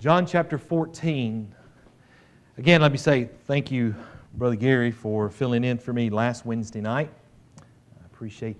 John chapter 14. Again, let me say thank you, Brother Gary, for filling in for me last Wednesday night. I appreciate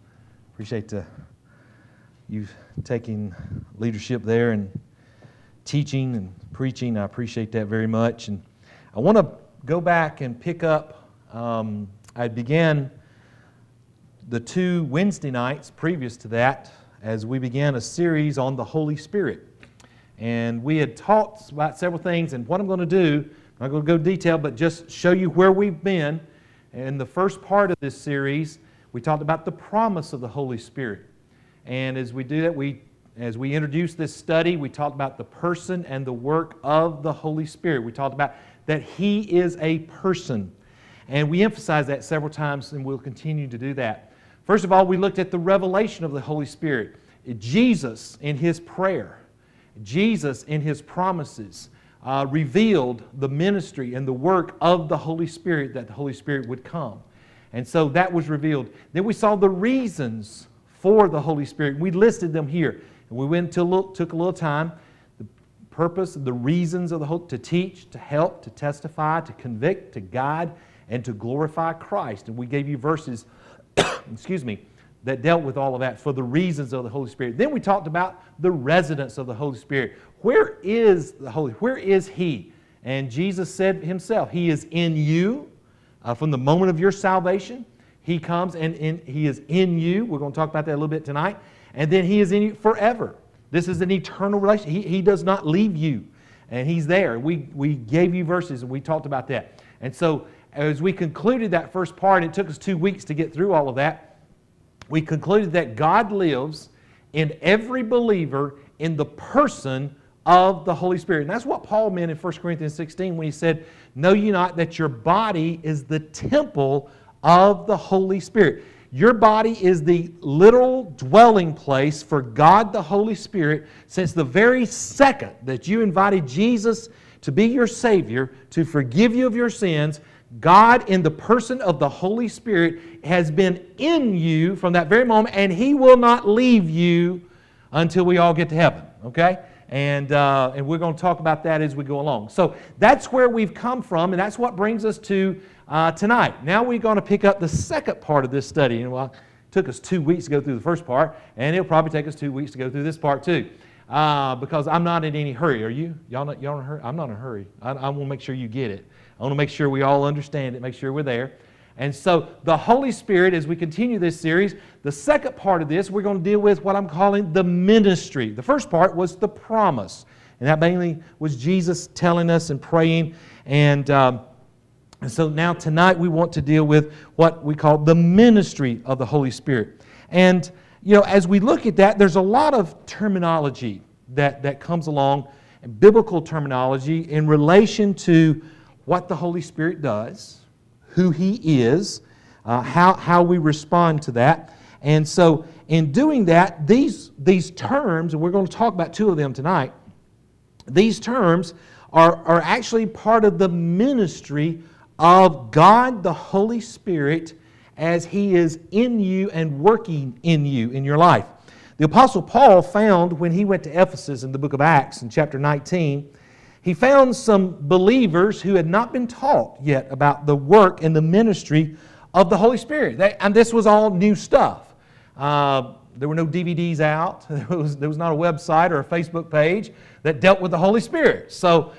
you taking leadership there and teaching and preaching. I appreciate that very much. And I want to go back and pick up. I began the 2 Wednesday nights previous to that as we began a series on the Holy Spirit. And we had talked about several things, and what I'm going to do, I'm not going to go detail, but just show you where we've been. In the first part of this series, we talked about the promise of the Holy Spirit. And as we do that, as we introduced this study, we talked about the person and the work of the Holy Spirit. We talked about that He is a person. And we emphasized that several times, and we'll continue to do that. First of all, we looked at the revelation of the Holy Spirit. Jesus in His prayer, Jesus in His promises, revealed the ministry and the work of the Holy Spirit, that the Holy Spirit would come. And so that was revealed. Then we saw the reasons for the Holy Spirit. We listed them here. And we took a little time. The purpose, the reasons of the Holy, to teach, to help, to testify, to convict, to guide, and to glorify Christ. And we gave you verses, that dealt with all of that for the reasons of the Holy Spirit. Then we talked about the residence of the Holy Spirit. Where is He? And Jesus said Himself, He is in you from the moment of your salvation. He comes and He is in you. We're going to talk about that a little bit tonight. And then He is in you forever. This is an eternal relationship. He does not leave you. And He's there. We gave you verses and we talked about that. And so as we concluded that first part, it took us 2 weeks to get through all of that. We concluded that God lives in every believer in the person of the Holy Spirit. And that's what Paul meant in 1 Corinthians 16 when he said, "Know ye not that your body is the temple of the Holy Spirit?" Your body is the literal dwelling place for God the Holy Spirit since the very second that you invited Jesus to be your Savior, to forgive you of your sins. God, in the person of the Holy Spirit, has been in you from that very moment, and He will not leave you until we all get to heaven, okay? And we're going to talk about that as we go along. So that's where we've come from, and that's what brings us to tonight. Now we're going to pick up the second part of this study. And well, it took us 2 weeks to go through the first part, and it'll probably take us 2 weeks to go through this part too. Because I'm not in any hurry. Are you? Y'all in a hurry? I'm not in a hurry. I want to make sure you get it. I want to make sure we all understand it, make sure we're there. And so the Holy Spirit, as we continue this series, the second part of this, we're going to deal with what I'm calling the ministry. The first part was the promise. And that mainly was Jesus telling us and praying. And so now tonight we want to deal with what we call the ministry of the Holy Spirit. And as we look at that, there's a lot of terminology that comes along, and biblical terminology in relation to what the Holy Spirit does, who He is, how we respond to that. And so in doing that, these terms, and we're going to talk about 2 of them tonight, these terms are actually part of the ministry of God the Holy Spirit as He is in you and working in you in your life. The Apostle Paul found when he went to Ephesus in the book of Acts in chapter 19, he found some believers who had not been taught yet about the work and the ministry of the Holy Spirit. And this was all new stuff. There were no DVDs out. There was not a website or a Facebook page that dealt with the Holy Spirit. So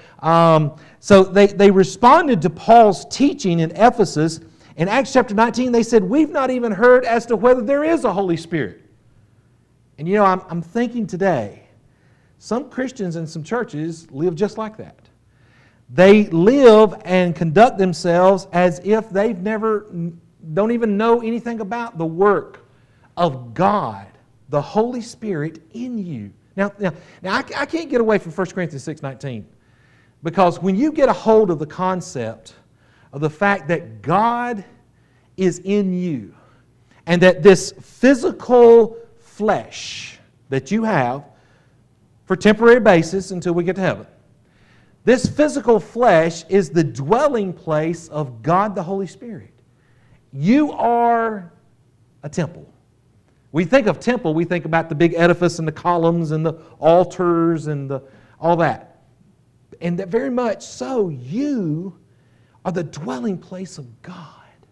they responded to Paul's teaching in Ephesus. In Acts chapter 19, they said, "We've not even heard as to whether there is a Holy Spirit." And I'm thinking today, some Christians in some churches live just like that. They live and conduct themselves as if don't even know anything about the work of God, the Holy Spirit in you. Now I can't get away from 1 Corinthians 6:19, because when you get a hold of the concept of the fact that God is in you, and that this physical flesh that you have for temporary basis until we get to heaven, this physical flesh is the dwelling place of God the Holy Spirit. You are a temple. We think of temple, we think about the big edifice and the columns and the altars and all that. and that very much so you are the dwelling place of God.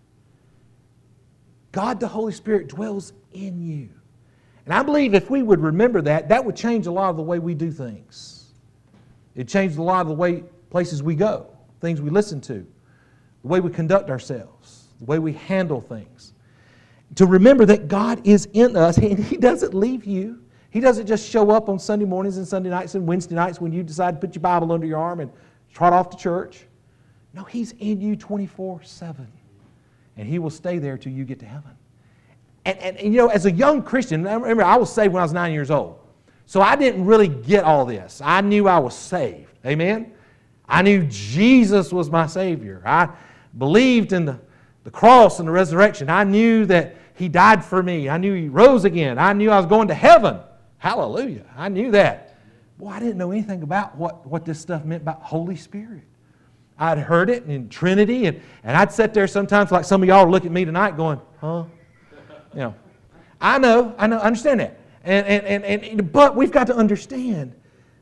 God the Holy Spirit dwells in you. And I believe if we would remember that, that would change a lot of the way we do things. It changed a lot of the way places we go, things we listen to, the way we conduct ourselves, the way we handle things. To remember that God is in us and He doesn't leave you. He doesn't just show up on Sunday mornings and Sunday nights and Wednesday nights when you decide to put your Bible under your arm and trot off to church. No, He's in you 24/7. And He will stay there till you get to heaven. And you know, as a young Christian, I remember I was saved when I was 9 years old. So I didn't really get all this. I knew I was saved. Amen? I knew Jesus was my Savior. I believed in the cross and the resurrection. I knew that He died for me. I knew He rose again. I knew I was going to heaven. Hallelujah. I knew that. Boy, I didn't know anything about what this stuff meant about Holy Spirit. I'd heard it in Trinity, and I'd sit there sometimes like some of y'all look at me tonight going, huh? You know, I understand that. But we've got to understand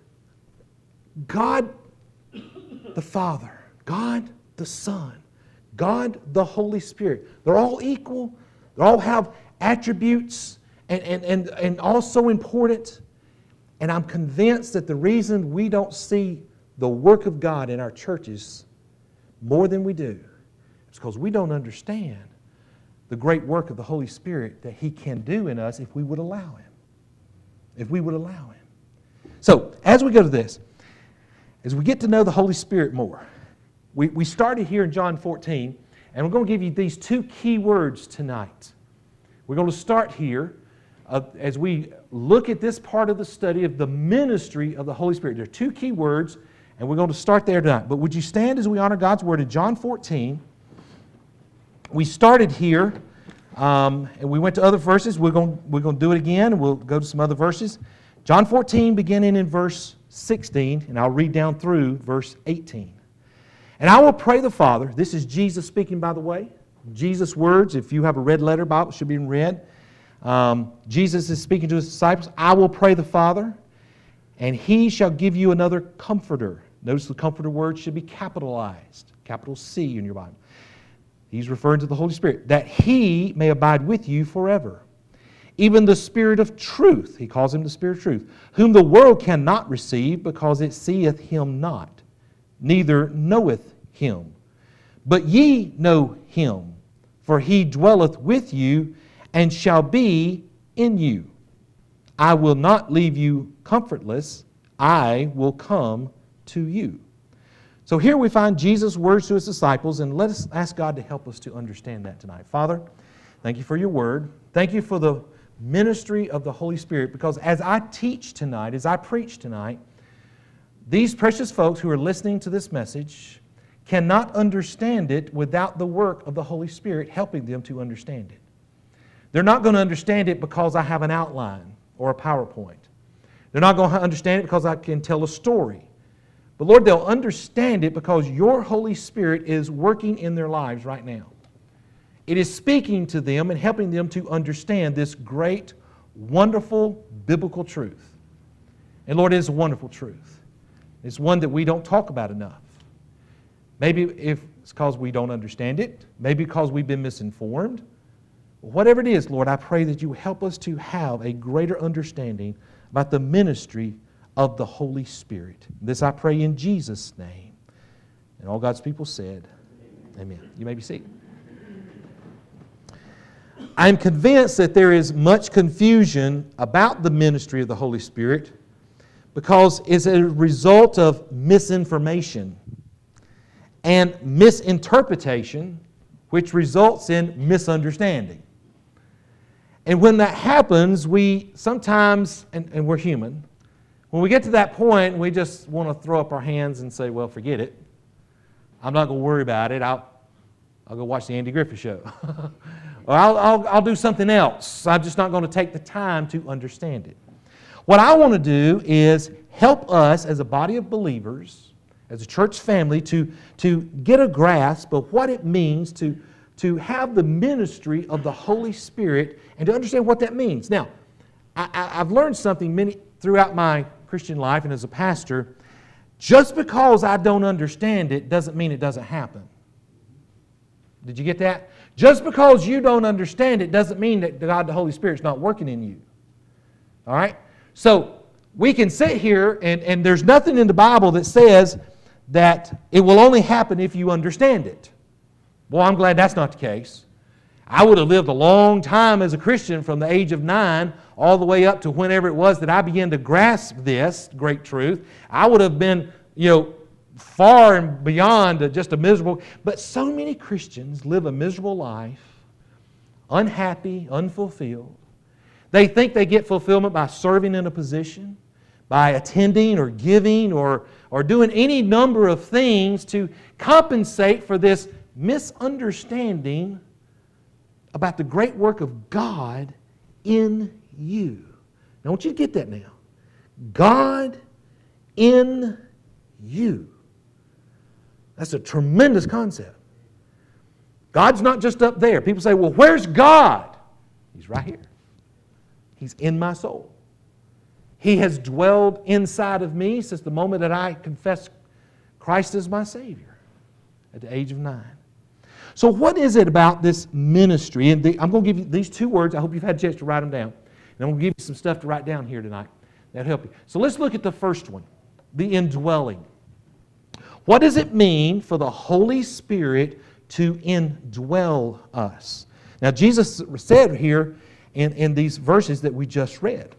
God the Father, God the Son, God the Holy Spirit. They're all equal. They all have attributes and also important. And I'm convinced that the reason we don't see the work of God in our churches more than we do is because we don't understand the great work of the Holy Spirit that He can do in us if we would allow Him. If we would allow Him. So, as we go to this, as we get to know the Holy Spirit more, we started here in John 14, and we're going to give you these two key words tonight. We're going to start here as we look at this part of the study of the ministry of the Holy Spirit. There are two key words, and we're going to start there tonight. But would you stand as we honor God's Word in John 14? We started here, and we went to other verses. We're going to do it again, and we'll go to some other verses. John 14, beginning in verse 16, and I'll read down through verse 18. And I will pray the Father. This is Jesus speaking, by the way. Jesus' words, if you have a red letter Bible, it should be in red. Jesus is speaking to His disciples. I will pray the Father, and He shall give you another comforter. Notice the comforter word should be capitalized, capital C in your Bible. He's referring to the Holy Spirit, that He may abide with you forever. Even the Spirit of truth, He calls Him the Spirit of truth, whom the world cannot receive because it seeth Him not, neither knoweth Him. But ye know Him, for He dwelleth with you and shall be in you. I will not leave you comfortless, I will come to you. So here we find Jesus' words to His disciples, and let us ask God to help us to understand that tonight. Father, thank You for Your Word. Thank You for the ministry of the Holy Spirit, because as I teach tonight, as I preach tonight, these precious folks who are listening to this message cannot understand it without the work of the Holy Spirit helping them to understand it. They're not going to understand it because I have an outline or a PowerPoint. They're not going to understand it because I can tell a story. But Lord, they'll understand it because Your Holy Spirit is working in their lives right now. It is speaking to them and helping them to understand this great, wonderful, biblical truth. And Lord, it is a wonderful truth. It's one that we don't talk about enough. Maybe if it's because we don't understand it, maybe because we've been misinformed. Whatever it is, Lord, I pray that You help us to have a greater understanding about the ministry of the Holy Spirit. This I pray in Jesus' name. And all God's people said, Amen. You may be seated. I am convinced that there is much confusion about the ministry of the Holy Spirit because it's a result of misinformation and misinterpretation, which results in misunderstanding. And when that happens, we sometimes, and we're human, when we get to that point, we just want to throw up our hands and say, well, forget it. I'm not going to worry about it. I'll go watch the Andy Griffith Show. Or I'll do something else. I'm just not going to take the time to understand it. What I want to do is help us as a body of believers, as a church family, to get a grasp of what it means to have the ministry of the Holy Spirit and to understand what that means. Now, I've learned something throughout my Christian life and as a pastor. Just because I don't understand it doesn't mean it doesn't happen. Did you get that? Just because you don't understand it doesn't mean that God the Holy Spirit's not working in you. All right? So we can sit here and there's nothing in the Bible that says that it will only happen if you understand it. Well, I'm glad that's not the case. I would have lived a long time as a Christian from the age of 9 all the way up to whenever it was that I began to grasp this great truth. I would have been, far and beyond just a miserable. But so many Christians live a miserable life, unhappy, unfulfilled. They think they get fulfillment by serving in a position, by attending or giving or doing any number of things to compensate for this misunderstanding about the great work of God in you. Now I want you to get that now. God in you. That's a tremendous concept. God's not just up there. People say, well, where's God? He's right here. He's in my soul. He has dwelled inside of me since the moment that I confessed Christ as my Savior at the age of 9. So what is it about this ministry? And I'm going to give you these 2 words. I hope you've had a chance to write them down. And I'm going to give you some stuff to write down here tonight. That'll help you. So let's look at the first one, the indwelling. What does it mean for the Holy Spirit to indwell us? Now Jesus said here in these verses that we just read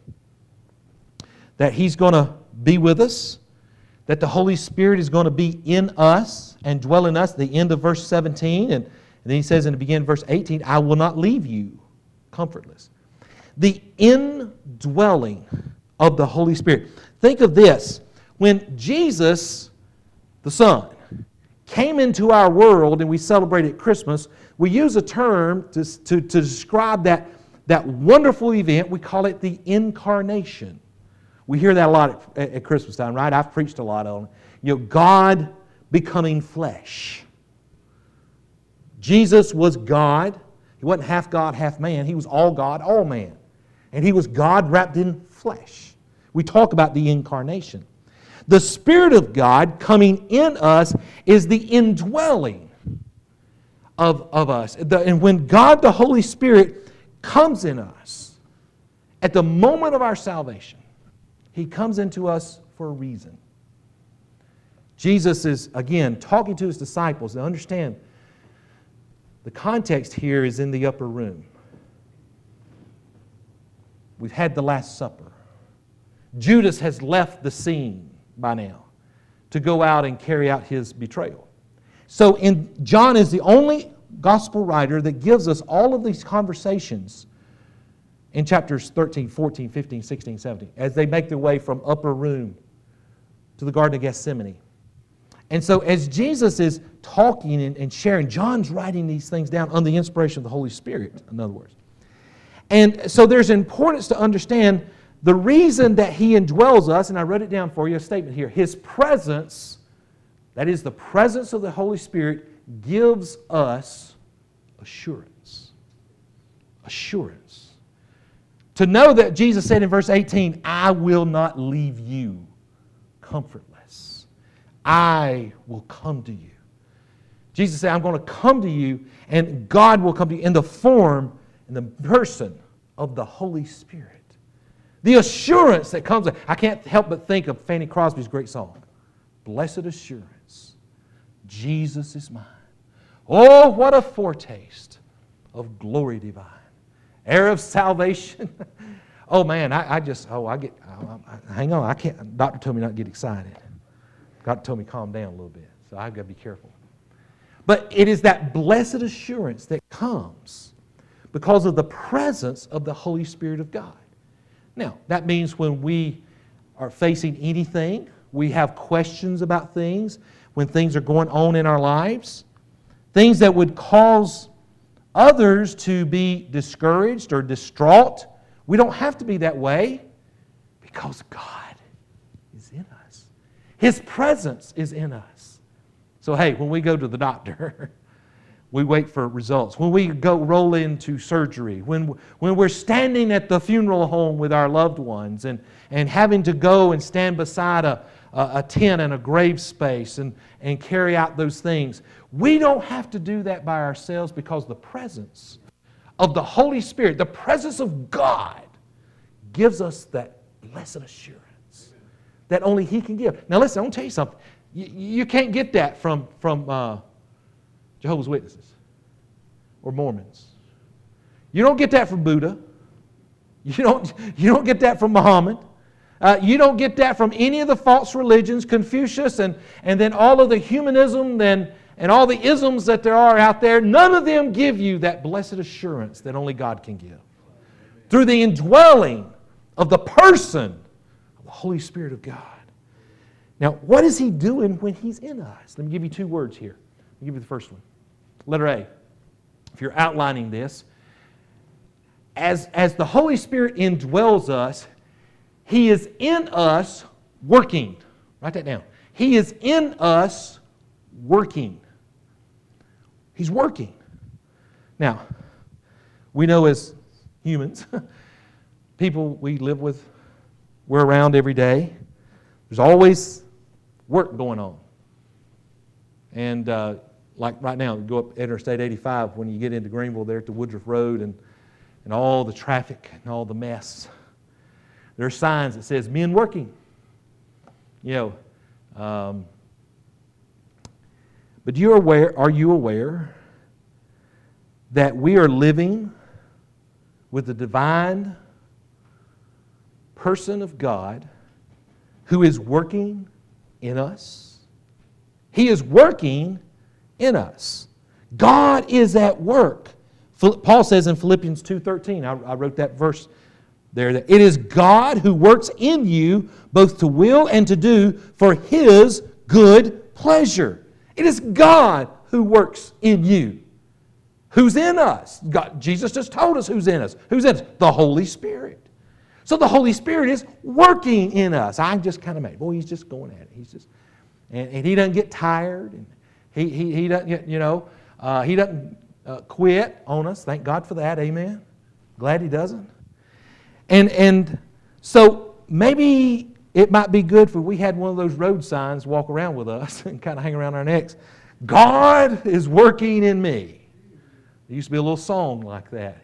that He's going to be with us, that the Holy Spirit is going to be in us and dwell in us, the end of verse 17. And then He says in the beginning of verse 18, I will not leave you comfortless. The indwelling of the Holy Spirit. Think of this. When Jesus, the Son, came into our world and we celebrated Christmas, we use a term to describe that wonderful event. We call it the incarnation. We hear that a lot at Christmas time, right? I've preached a lot on it. God becoming flesh. Jesus was God. He wasn't half God, half man. He was all God, all man. And He was God wrapped in flesh. We talk about the incarnation. The Spirit of God coming in us is the indwelling of us. And when God, the Holy Spirit, comes in us, at the moment of our salvation, He comes into us for a reason. Jesus is, again, talking to His disciples. Now understand, the context here is in the upper room. We've had the Last Supper. Judas has left the scene by now to go out and carry out his betrayal. So John is the only gospel writer that gives us all of these conversations in chapters 13, 14, 15, 16, 17, as they make their way from upper room to the Garden of Gethsemane. And so as Jesus is talking and sharing, John's writing these things down under the inspiration of the Holy Spirit, in other words. And so there's importance to understand the reason that He indwells us, and I wrote it down for you, a statement here. His presence, that is the presence of the Holy Spirit, gives us assurance. Assurance. To know that Jesus said in verse 18, I will not leave you comfortless. I will come to you. Jesus said, I'm going to come to you, and God will come to you in the form, in the person of the Holy Spirit. The assurance that comes, I can't help but think of Fanny Crosby's great song, Blessed Assurance, Jesus is mine. Oh, what a foretaste of glory divine. Heir of salvation. Oh man, hang on, I can't, doctor told me not to get excited. God told me to calm down a little bit, so I've got to be careful. But it is that blessed assurance that comes because of the presence of the Holy Spirit of God. Now, that means when we are facing anything, we have questions about things, when things are going on in our lives, things that would cause others to be discouraged or distraught, we don't have to be that way because God is in us. His presence is in us. So hey, when we go to the doctor, we wait for results. When we go roll into surgery, when we're standing at the funeral home with our loved ones and having to go and stand beside a tent and a grave space and carry out those things. We don't have to do that by ourselves because the presence of the Holy Spirit, the presence of God, gives us that blessed assurance that only He can give. Now listen, I want to tell you something. You can't get that from Jehovah's Witnesses or Mormons. You don't get that from Buddha. You don't get that from Muhammad. You don't get that from any of the false religions, Confucius, and then all of the humanism and all the isms that there are out there. None of them give you that blessed assurance that only God can give. Through the indwelling of the person of the Holy Spirit of God. Now, what is He doing when He's in us? Let me give you two words here. Let me give you the first one. Letter A. If you're outlining this, as the Holy Spirit indwells us, He is in us working. Write that down. He is in us working. He's working. Now, we know as humans, people we live with, we're around every day. There's always work going on. And like right now, you go up Interstate 85, when you get into Greenville there to Woodruff Road and all the traffic and all the mess. There are signs that says men working. But are you aware that we are living with the divine person of God who is working in us? He is working in us. God is at work. Paul says in Philippians 2:13, I wrote that verse there, that it is God who works in you both to will and to do for His good pleasure. It is God who works in you. Who's in us? Jesus just told us who's in us. Who's in us? The Holy Spirit. So the Holy Spirit is working in us. I'm just kind of mad. Boy, He's just going at it. He's just, and He doesn't get tired. And He doesn't get, He doesn't quit on us. Thank God for that. Amen. Glad He doesn't. And so maybe it might be good if we had one of those road signs walk around with us and kind of hang around our necks. God is working in me. There used to be a little song like that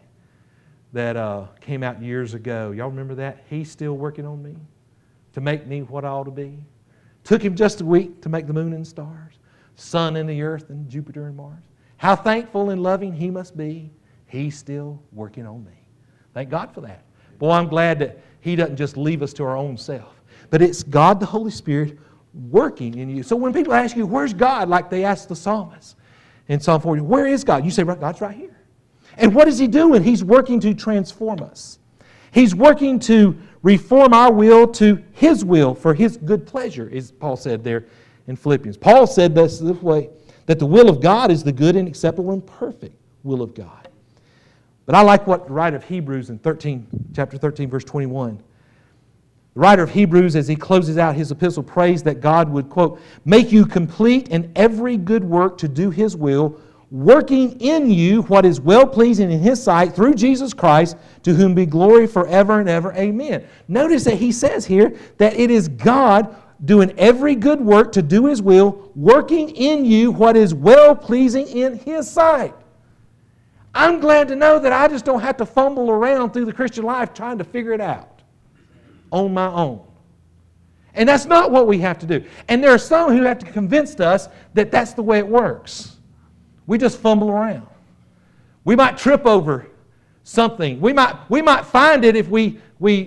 came out years ago. Y'all remember that? He's still working on me to make me what I ought to be. Took Him just a week to make the moon and stars, sun and the earth and Jupiter and Mars. How thankful and loving He must be. He's still working on me. Thank God for that. Boy, I'm glad that He doesn't just leave us to our own self. But it's God the Holy Spirit working in you. So when people ask you, where's God? Like they asked the psalmist in Psalm 40, where is God? You say, God's right here. And what is He doing? He's working to transform us. He's working to reform our will to His will for His good pleasure, as Paul said there in Philippians. Paul said this way, that the will of God is the good and acceptable and perfect will of God. But I like what the writer of Hebrews in chapter 13, verse 21. The writer of Hebrews, as he closes out his epistle, prays that God would, quote, make you complete in every good work to do His will, working in you what is well-pleasing in His sight through Jesus Christ, to whom be glory forever and ever. Amen. Notice that he says here that it is God doing every good work to do His will, working in you what is well-pleasing in His sight. I'm glad to know that I just don't have to fumble around through the Christian life trying to figure it out on my own. And that's not what we have to do. And there are some who have to convince us that that's the way it works. We just fumble around. We might trip over something. We might find it if we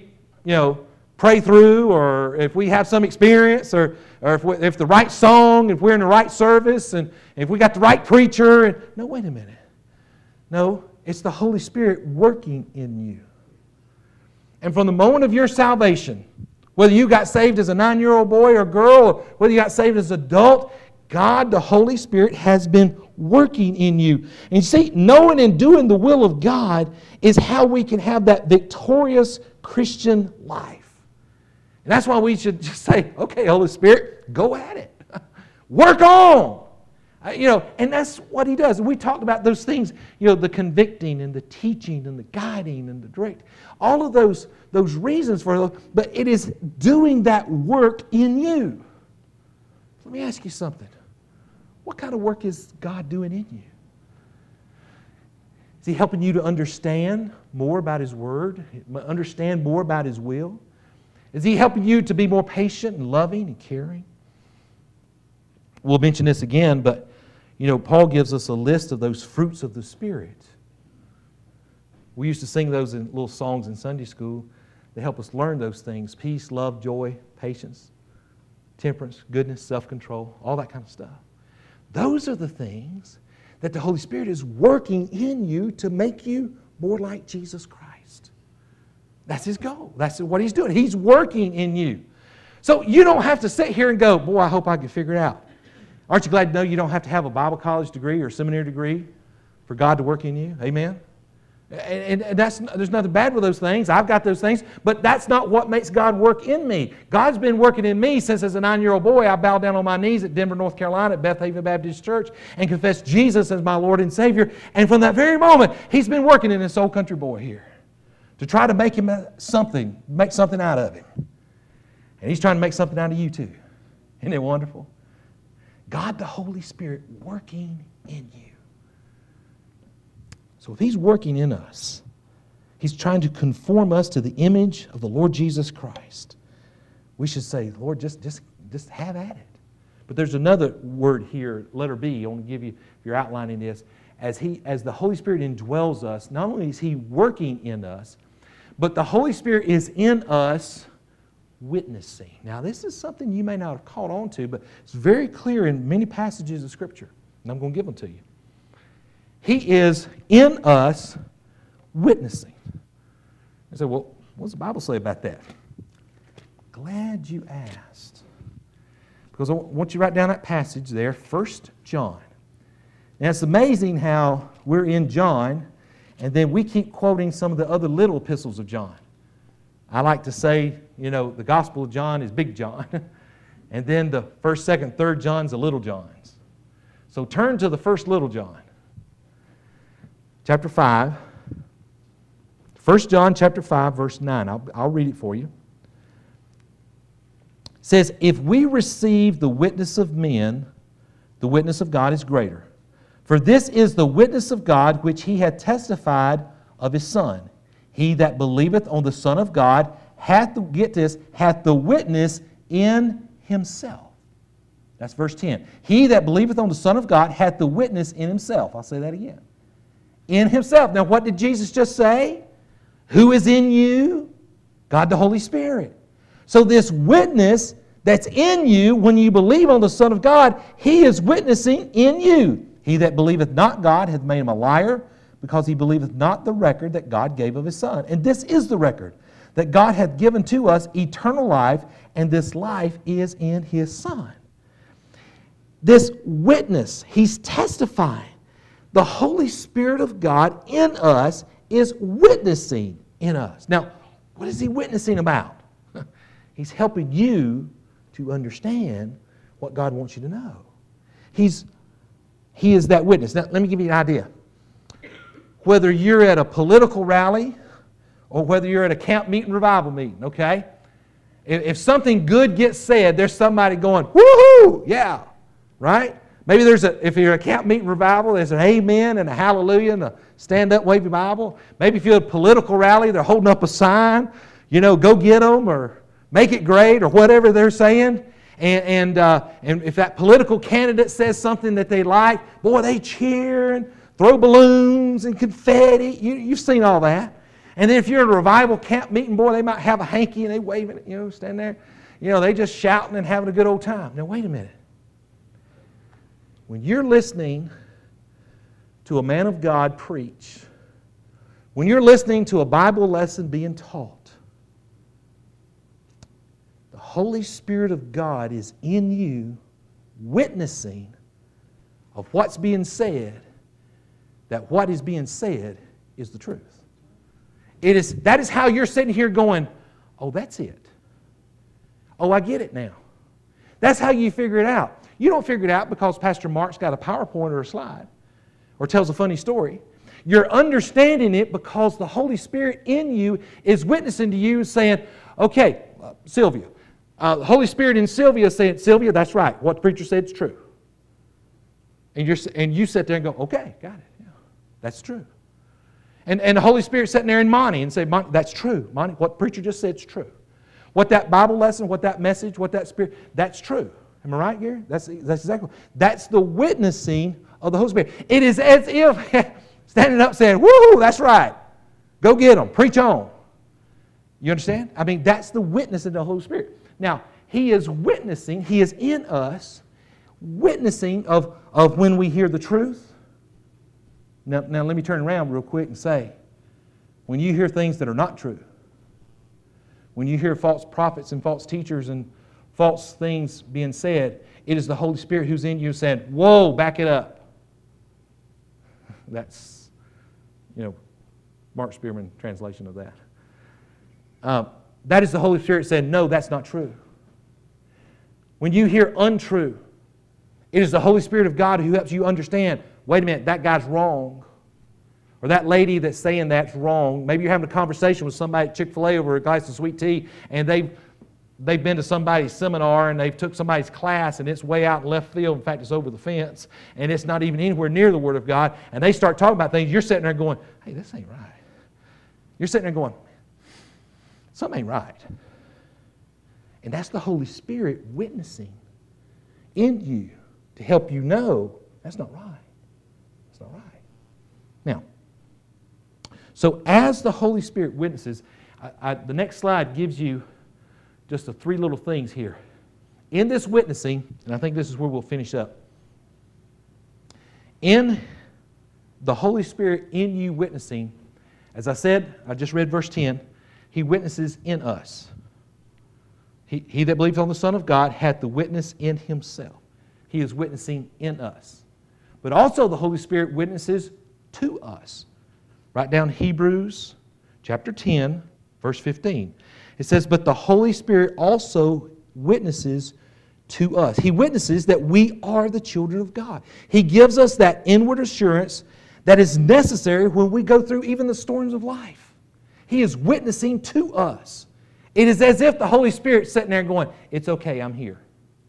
pray through, or if we have some experience, or if the right song, if we're in the right service, and if we got the right preacher. No, wait a minute. No, it's the Holy Spirit working in you. And from the moment of your salvation, whether you got saved as a 9-year-old boy or girl, or whether you got saved as an adult, God, the Holy Spirit, has been working in you. And you see, knowing and doing the will of God is how we can have that victorious Christian life. And that's why we should just say, okay, Holy Spirit, go at it. Work on. And that's what He does. And we talked about those things, the convicting and the teaching and the guiding and the direct, all of those reasons for those. But it is doing that work in you. Let me ask you something. What kind of work is God doing in you? Is He helping you to understand more about His Word, understand more about His will? Is He helping you to be more patient and loving and caring? We'll mention this again, but Paul gives us a list of those fruits of the Spirit. We used to sing those in little songs in Sunday school. They help us learn those things: peace, love, joy, patience, temperance, goodness, self-control, all that kind of stuff. Those are the things that the Holy Spirit is working in you to make you more like Jesus Christ. That's His goal. That's what He's doing. He's working in you. So you don't have to sit here and go, boy, I hope I can figure it out. Aren't you glad to know you don't have to have a Bible college degree or seminary degree for God to work in you? Amen? And there's nothing bad with those things. I've got those things, but that's not what makes God work in me. God's been working in me since as a 9-year-old boy I bowed down on my knees at Denver, North Carolina at Beth Haven Baptist Church and confessed Jesus as my Lord and Savior. And from that very moment, He's been working in this old country boy here to try to make something out of him. And He's trying to make something out of you too. Isn't it wonderful? God the Holy Spirit working in you. So if He's working in us, He's trying to conform us to the image of the Lord Jesus Christ. We should say, Lord, just have at it. But there's another word here, letter B. I want to give you, if you're outlining this, as the Holy Spirit indwells us, not only is He working in us, but the Holy Spirit is in us witnessing. Now, this is something you may not have caught on to, but it's very clear in many passages of Scripture, and I'm going to give them to you. He is in us witnessing. I say, well, what does the Bible say about that? Glad you asked. Because I want you to write down that passage there, 1 John. Now, it's amazing how we're in John, and then we keep quoting some of the other little epistles of John. I like to say, the Gospel of John is Big John, and then the 1st, 2nd, 3rd John's the Little Johns. So turn to the first Little John. Chapter 5, 1 John chapter 5, verse 9. I'll read it for you. It says, if we receive the witness of men, the witness of God is greater. For this is the witness of God which He hath testified of His Son. He that believeth on the Son of God hath the witness in himself. That's verse 10. He that believeth on the Son of God hath the witness in himself. I'll say that again. In himself. Now, what did Jesus just say? Who is in you? God the Holy Spirit. So this witness that's in you when you believe on the Son of God, He is witnessing in you. He that believeth not God hath made him a liar, because he believeth not the record that God gave of His Son. And this is the record, that God hath given to us eternal life, and this life is in His Son. This witness, He's testifying. The Holy Spirit of God in us is witnessing in us. Now, what is He witnessing about? He's helping you to understand what God wants you to know. He is that witness. Now, let me give you an idea. Whether you're at a political rally or whether you're at a camp meeting, revival meeting, okay? If something good gets said, there's somebody going, woohoo, yeah, right? Maybe if you're at a camp meeting revival, there's an amen and a hallelujah and a stand-up wavy Bible. Maybe if you're at a political rally, they're holding up a sign, go get them or make it great or whatever they're saying. And if that political candidate says something that they like, boy, they cheer and throw balloons and confetti. You've seen all that. And then if you're at a revival camp meeting, boy, they might have a hanky and they waving it, stand there. They just shouting and having a good old time. Now, wait a minute. When you're listening to a man of God preach, when you're listening to a Bible lesson being taught, the Holy Spirit of God is in you witnessing of what's being said, that what is being said is the truth. That is how you're sitting here going, oh, that's it. Oh, I get it now. That's how you figure it out. You don't figure it out because Pastor Mark's got a PowerPoint or a slide or tells a funny story. You're understanding it because the Holy Spirit in you is witnessing to you saying, okay, Sylvia, The Holy Spirit in Sylvia said, Sylvia, that's right. What the preacher said is true. And you sit there and go, okay, got it. Yeah, that's true. And the Holy Spirit sitting there in Monty and say, Monty, that's true. Monty, what the preacher just said is true. What that Bible lesson, what that message, what that Spirit, that's true. Am I right, Gary? That's exactly. That's the witnessing of the Holy Spirit. It is as if standing up saying, woo, that's right. Go get them. Preach on. You understand? I mean, that's the witness of the Holy Spirit. Now, He is witnessing. He is in us, witnessing of when we hear the truth. Now, let me turn around real quick and say, when you hear things that are not true, when you hear false prophets and false teachers and false things being said, it is the Holy Spirit who's in you saying, whoa, back it up. That's, Mark Spearman translation of that. That is the Holy Spirit saying, no, that's not true. When you hear untrue, it is the Holy Spirit of God who helps you understand, wait a minute, that guy's wrong. Or that lady that's saying that's wrong. Maybe you're having a conversation with somebody at Chick-fil-A over a glass of sweet tea, and they've been to somebody's seminar, and they've took somebody's class, and it's way out in left field. In fact, it's over the fence, and it's not even anywhere near the Word of God. And they start talking about things. You're sitting there going, hey, this ain't right. You're sitting there going, something ain't right. And that's the Holy Spirit witnessing in you to help you know that's not right. That's not right. Now, so as the Holy Spirit witnesses, the next slide gives you just the three little things here. In this witnessing, and I think this is where we'll finish up. In the Holy Spirit in you witnessing, as I said, I just read verse 10, He witnesses in us. He that believes on the Son of God hath the witness in himself. He is witnessing in us. But also the Holy Spirit witnesses to us. Write down Hebrews chapter 10, verse 15. It says, but the Holy Spirit also witnesses to us. He witnesses that we are the children of God. He gives us that inward assurance that is necessary when we go through even the storms of life. He is witnessing to us. It is as if the Holy Spirit's sitting there going, it's okay, I'm here.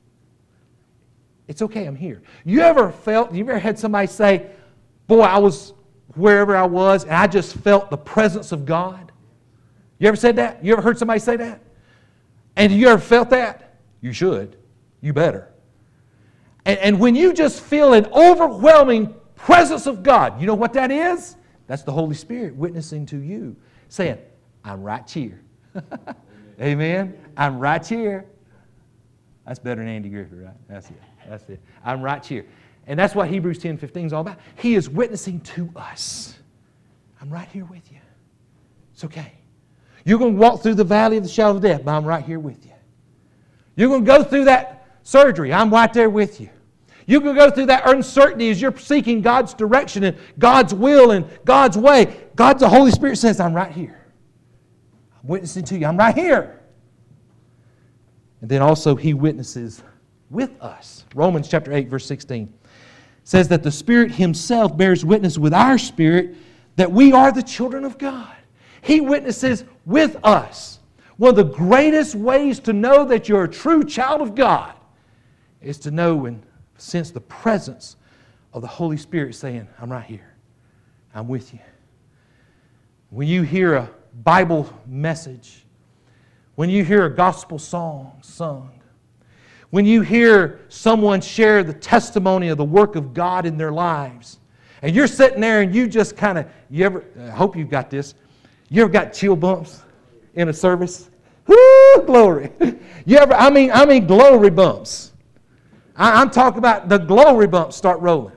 It's okay, I'm here. You ever had somebody say, boy, I was wherever I was, and I just felt the presence of God? You ever said that? You ever heard somebody say that? And you ever felt that? You should. You better. And when you just feel an overwhelming presence of God, you know what that is? That's the Holy Spirit witnessing to you, saying, I'm right here. Amen? I'm right here. That's better than Andy Griffith, right? That's it. That's it. I'm right here. And that's what Hebrews 10:15 is all about. He is witnessing to us. I'm right here with you. It's okay. You're going to walk through the valley of the shadow of death, but I'm right here with you. You're going to go through that surgery. I'm right there with you. You're going to go through that uncertainty as you're seeking God's direction and God's will and God's way. The Holy Spirit says, I'm right here. I'm witnessing to you. I'm right here. And then also He witnesses with us. Romans chapter 8, verse 16 says that the Spirit Himself bears witness with our spirit that we are the children of God. He witnesses with us. One of the greatest ways to know that you're a true child of God is to know and sense the presence of the Holy Spirit saying, I'm right here. I'm with you. When you hear a Bible message, when you hear a gospel song sung, when you hear someone share the testimony of the work of God in their lives, and you're sitting there and you just kind of, I hope you've got this, you ever got chill bumps in a service? Woo, glory. I mean glory bumps. I'm talking about the glory bumps start rolling.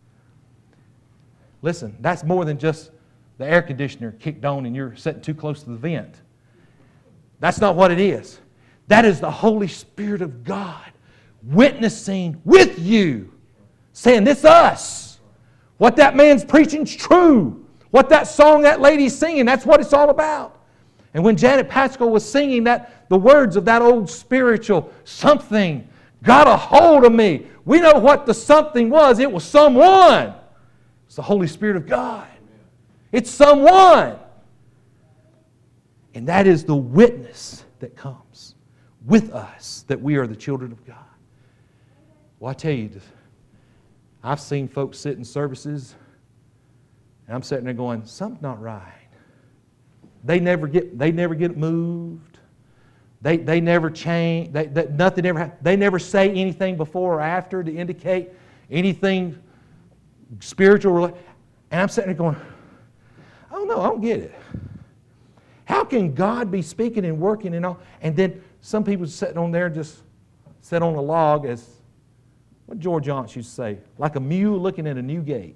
Listen, that's more than just the air conditioner kicked on and you're sitting too close to the vent. That's not what it is. That is the Holy Spirit of God witnessing with you, saying, this is us. What that man's preaching is true. What that song that lady's singing, that's what it's all about. And when Janet Pascal was singing the words of that old spiritual something got a hold of me, we know what the something was. It was someone. It's the Holy Spirit of God. It's someone. And that is the witness that comes with us that we are the children of God. Well, I tell you, I've seen folks sit in services, and I'm sitting there going, something's not right. They never get moved. They never change. Nothing ever. They never say anything before or after to indicate anything spiritual. And I'm sitting there going, oh no, I don't get it. How can God be speaking and working and all? And then some people sitting on there just sit on a log as, what George Johnson used to say, like a mule looking at a new gate.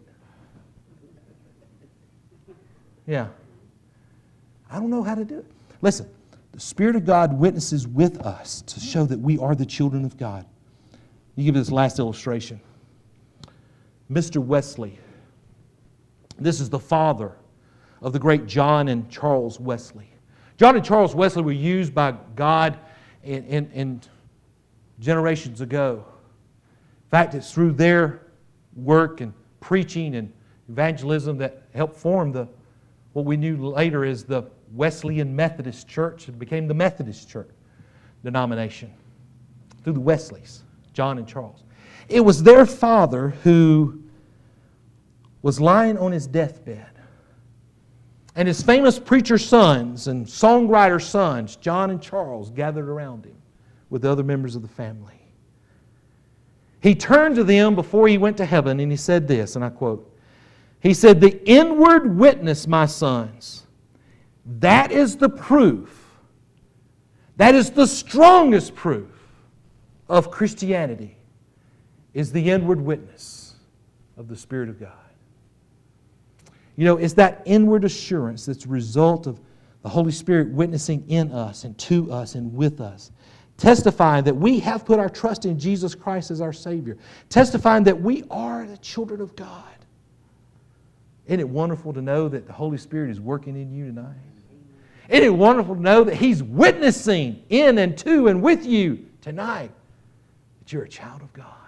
Yeah. I don't know how to do it. Listen, the Spirit of God witnesses with us to show that we are the children of God. You give this last illustration. Mr. Wesley. This is the father of the great John and Charles Wesley. John and Charles Wesley were used by God in generations ago. In fact, it's through their work and preaching and evangelism that helped form what we knew later as the Wesleyan Methodist Church. It became the Methodist Church denomination through the Wesleys, John and Charles. It was their father who was lying on his deathbed. And his famous preacher sons and songwriter sons, John and Charles, gathered around him with the other members of the family. He turned to them before he went to heaven and he said this, and I quote, he said, "The inward witness, my sons, that is the proof, that is the strongest proof of Christianity, is the inward witness of the Spirit of God." You know, it's that inward assurance that's a result of the Holy Spirit witnessing in us and to us and with us. Testifying that we have put our trust in Jesus Christ as our Savior. Testifying that we are the children of God. Isn't it wonderful to know that the Holy Spirit is working in you tonight? Isn't it wonderful to know that He's witnessing in and to and with you tonight that you're a child of God?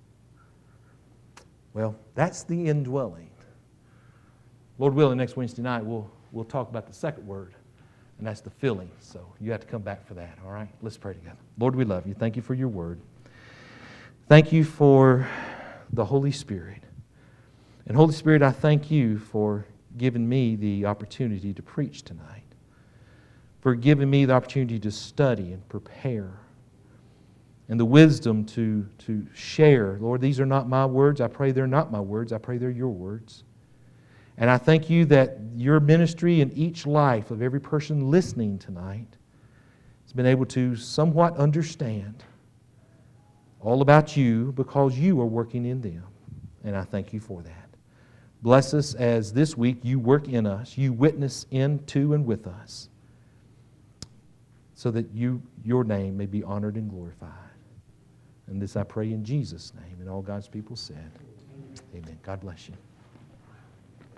Well, that's the indwelling. Lord willing, next Wednesday night we'll talk about the second word, and that's the filling. So you have to come back for that, all right? Let's pray together. Lord, we love you. Thank you for your word. Thank you for the Holy Spirit. And Holy Spirit, I thank you for giving me the opportunity to preach tonight, for giving me the opportunity to study and prepare, and the wisdom to share. Lord, these are not my words. I pray they're not my words. I pray they're your words. And I thank you that your ministry in each life of every person listening tonight has been able to somewhat understand all about you because you are working in them. And I thank you for that. Bless us as this week you work in us, you witness in, to, and with us, so that your name may be honored and glorified. And this I pray in Jesus' name. And all God's people said, amen. God bless you.